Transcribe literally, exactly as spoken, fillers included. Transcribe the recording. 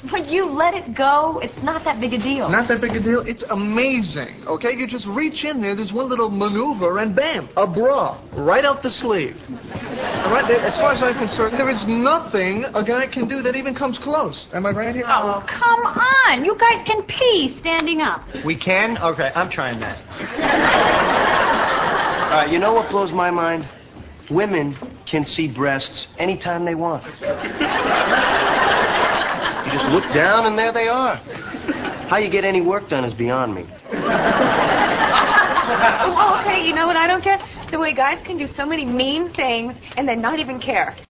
Would you let it go? It's not that big a deal. Not that big a deal? It's amazing, okay? You just reach in there, there's one little maneuver, and bam, a bra, right out the sleeve. All right, as far as I'm concerned, there is nothing a guy can do that even comes close. Am I right here? Oh, come on. You guys can pee standing up. We can? Okay, I'm trying that. Uh, you know what blows my mind? Women can see breasts anytime they want. You just look down and there they are. How you get any work done is beyond me. Oh, okay, you know what I don't get? The way guys can do so many mean things and then not even care.